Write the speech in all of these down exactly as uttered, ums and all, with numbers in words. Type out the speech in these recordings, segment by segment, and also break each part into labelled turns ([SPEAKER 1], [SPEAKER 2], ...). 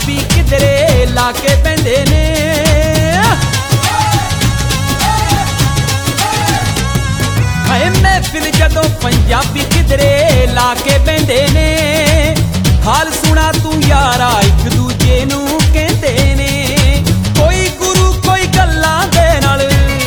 [SPEAKER 1] ਪੰਜਾਬੀ ਕਿਧਰੇ ਲਾ ਕੇ ਬਹਿੰਦੇ ਨੇ। ਹਾਏ ਮਹਿਫਿਲ ਜਦੋਂ ਪੰਜਾਬੀ ਕਿਧਰੇ ਲਾ ਕੇ ਬਹਿੰਦੇ ਨੇ, ਹਾਲ ਸੁਣਾ ਤੂੰ ਯਾਰਾ ਇੱਕ ਦੂਜੇ ਨੂੰ ਕਹਿੰਦੇ ਨੇ। ਕੋਈ ਗੁਰੂ ਕੋਈ ਗੱਲਾਂ ਦੇ ਨਾਲ,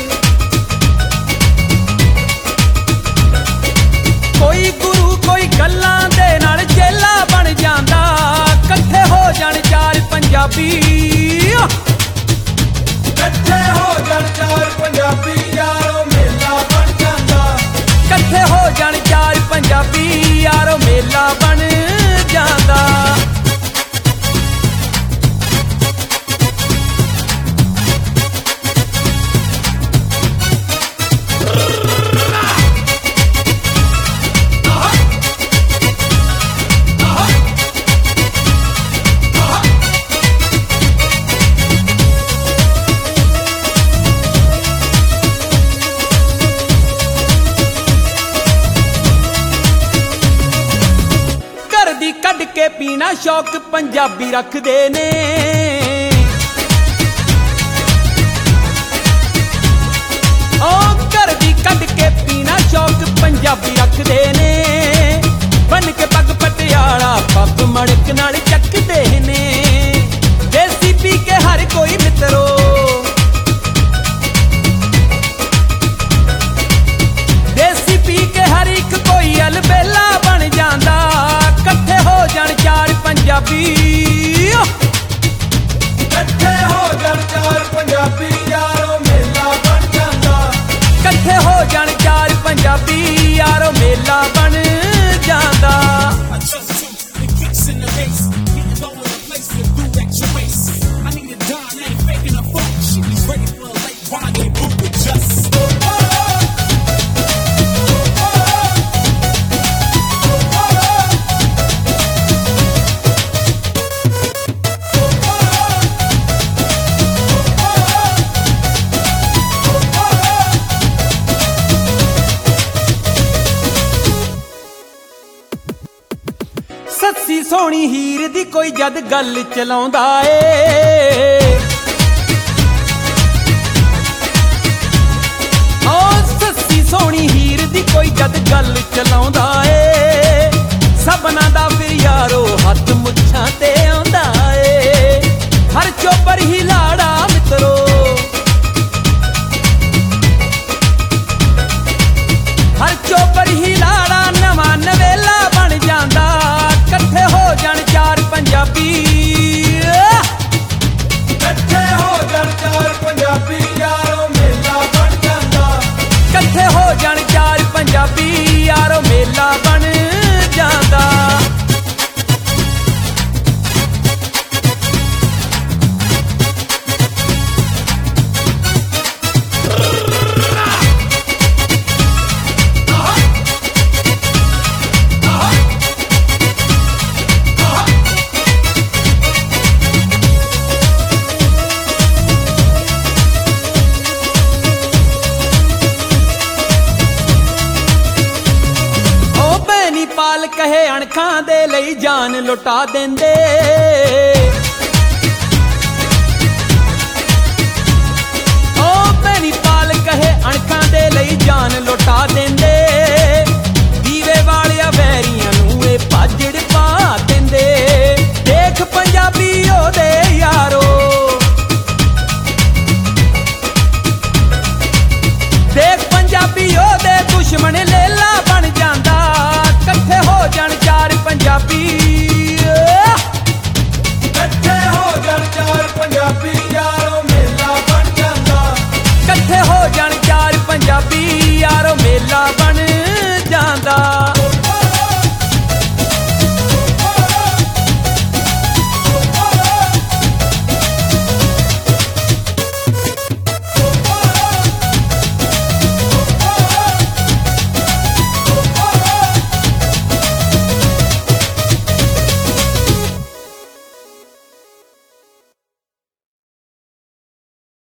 [SPEAKER 1] ਕੋਈ ਗੁਰੂ ਕੋਈ ਗੱਲਾਂ ਦੇ ਨਾਲ ਚੇਲਾ ਬਣ ਜਾਂਦਾ। ਇਕੱਠੇ ਹੋ ਜਾਣ ਚਾਰ ਪੰਜਾਬੀ,
[SPEAKER 2] ਇਕੱਠੇ ਹੋ ਜਾਣ ਚਾਰ ਪੰਜਾਬੀ ਯਾਰੋ ਮੇਲਾ ਬਣ ਜਾਂਦਾ।
[SPEAKER 1] ਇਕੱਠੇ ਹੋ ਜਾਣ ਚਾਰ ਪੰਜਾਬੀ ਯਾਰੋ ਮੇਲਾ ਬਣ ਜਾਂਦਾ। ਕੱਢ ਕੇ ਪੀਣਾ ਸ਼ੌਕ ਪੰਜਾਬੀ ਰੱਖਦੇ ਨੇ। ਉਹ ਘਰ ਦੀ ਕੱਢ ਕੇ ਪੀਣਾ ਸ਼ੌਕ ਪੰਜਾਬੀ ਰੱਖਦੇ ਨੇ। ਬਨ ਕੇ ਪੱਗ ਪਟਿਆਲਾ ਪੱਬ ਮੜਕ ਨਾਲ ਚੱਕਦੇ ਨੇ। ਦੇਸੀ ਪੀ ਕੇ ਹਰ ਕੋਈ ਮਿੱਤਰੋ, ਦੇਸੀ ਪੀ ਕੇ ਹਰ ਇੱਕ ਕੋਈ ਅਲਬੇਲਾ ਬਣ ਜਾਂਦਾ। ਇਕੱਠੇ ਹੋ ਜਾਣ ਚਾਰ ਪੰਜਾਬੀ,
[SPEAKER 2] ਇਕੱਠੇ ਹੋ ਜਾਣ ਚਾਰ ਪੰਜਾਬੀ ਯਾਰੋ ਮੇਲਾ ਬਣ ਜਾਂਦਾ।
[SPEAKER 1] ਇਕੱਠੇ ਹੋ ਜਾਣ ਚਾਰ ਪੰਜਾਬੀ ਯਾਰੋ ਮੇਲਾ ਬਣ ਜਾਂਦਾ। ਸੱਸੀ ਸੋਹਣੀ ਹੀਰ ਦੀ ਕੋਈ ਜਦ ਗੱਲ ਚਲਾਉਂਦਾ ਏ। ਓ ਸੱਸੀ ਸੋਹਣੀ ਹੀਰ ਦੀ ਕੋਈ ਜਦ ਗੱਲ ਚਲਾਉਂਦਾ ਏ। ਸਭਨਾਂ ਦਾ ਫਿਰ ਯਾਰੋ ਹੱਥ ਮੁੱਛਾਂ ਤੇ ਆਉਂਦਾ ਏ। ਹਰ ਚੋਬਰ ਹੀ ਲਾੜਾ ਮਿੱਤਰੋ, ਹਰ ਚੋਬਰ ਹੀ ਲਾੜਾ ਨਵਾਂ ਨਵੇਲਾ ਬਣ ਜਾਂਦਾ। ਇਕੱਠੇ ਹੋ ਜਾਣ ਚਾਰ ਪੰਜਾਬੀ,
[SPEAKER 2] ਇਕੱਠੇ ਹੋ ਜਾਣ ਚਾਰ ਪੰਜਾਬੀ ਯਾਰੋ ਮੇਲਾ ਬਣ ਜਾਂਦਾ।
[SPEAKER 1] ਇਕੱਠੇ ਹੋ ਜਾਣ ਚਾਰ ਪੰਜਾਬੀ ਯਾਰੋ ਮੇਲਾ ਬਣ ਜਾਂਦਾ। ਪਾਲ ਕਹੇ ਅਣਖਾਂ ਦੇ ਲਈ ਜਾਨ ਲੁਟਾ ਦਿੰਦੇ। ਓ ਭੈਣੀ ਪਾਲ ਕਹੇ ਅਣਖਾਂ ਦੇ ਲਈ ਜਾਨ ਲੁਟਾ ਦਿੰਦੇ। ਦੀਵੇ ਵਾਲਿਆ ਵੈਰੀਆਂ ਨੂੰ ਇਹ ਭਾਜੜ ਪਾ ਦਿੰਦੇ। ਦੇਖ ਪੰਜਾਬੀ ਉਹਦੇ ਯਾਰੋ, ਦੇਖ ਪੰਜਾਬੀ ਉਹਦੇ ਦੁਸ਼ਮਣ ਲੇਲਾ ਬਣ ਜਾਂਦਾ। ਇਕੱਠੇ ਹੋ ਜਾਣ ਚਾਰ ਪੰਜਾਬੀ,
[SPEAKER 2] ਇਕੱਠੇ ਹੋ ਜਾਣ ਚਾਰ ਪੰਜਾਬੀ ਯਾਰੋ ਮੇਲਾ ਬਣ ਜਾਂਦਾ।
[SPEAKER 1] ਇਕੱਠੇ ਹੋ ਜਾਣ ਚਾਰ ਪੰਜਾਬੀ